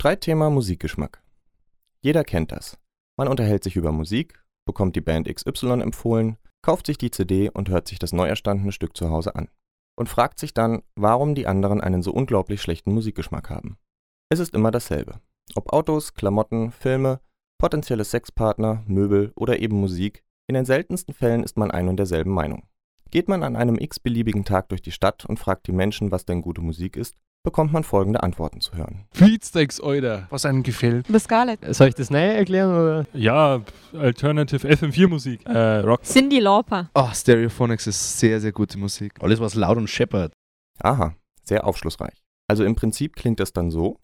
Streitthema Musikgeschmack. Jeder kennt das. Man unterhält sich über Musik, bekommt die Band XY empfohlen, kauft sich die CD und hört sich das neu erstandene Stück zu Hause an. Und fragt sich dann, warum die anderen einen so unglaublich schlechten Musikgeschmack haben. Es ist immer dasselbe. Ob Autos, Klamotten, Filme, potenzielle Sexpartner, Möbel oder eben Musik, in den seltensten Fällen ist man ein und derselben Meinung. Geht man an einem x-beliebigen Tag durch die Stadt und fragt die Menschen, was denn gute Musik ist, bekommt man folgende Antworten zu hören. Beatsteaks, Alter. Was einem gefällt. The Scarlet. Soll ich das näher erklären? Oder? Ja, Alternative FM4-Musik. Rock. Cyndi Lauper. Stereophonics ist sehr, sehr gute Musik. Alles, was laut und scheppert. Aha, sehr aufschlussreich. Also im Prinzip klingt das dann so.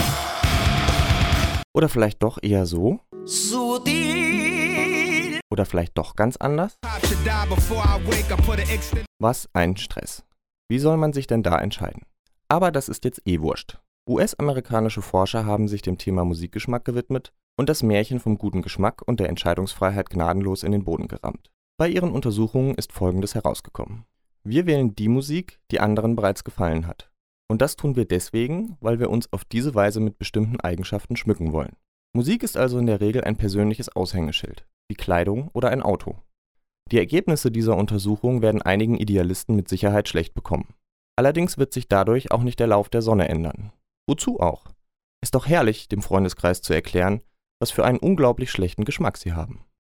Oder vielleicht doch eher so. Oder vielleicht doch ganz anders. Was ein Stress. Wie soll man sich denn da entscheiden? Aber das ist jetzt wurscht. US-amerikanische Forscher haben sich dem Thema Musikgeschmack gewidmet und das Märchen vom guten Geschmack und der Entscheidungsfreiheit gnadenlos in den Boden gerammt. Bei ihren Untersuchungen ist Folgendes herausgekommen. Wir wählen die Musik, die anderen bereits gefallen hat. Und das tun wir deswegen, weil wir uns auf diese Weise mit bestimmten Eigenschaften schmücken wollen. Musik ist also in der Regel ein persönliches Aushängeschild, wie Kleidung oder ein Auto. Die Ergebnisse dieser Untersuchung werden einigen Idealisten mit Sicherheit schlecht bekommen. Allerdings wird sich dadurch auch nicht der Lauf der Sonne ändern. Wozu auch? Ist doch herrlich, dem Freundeskreis zu erklären, was für einen unglaublich schlechten Geschmack sie haben.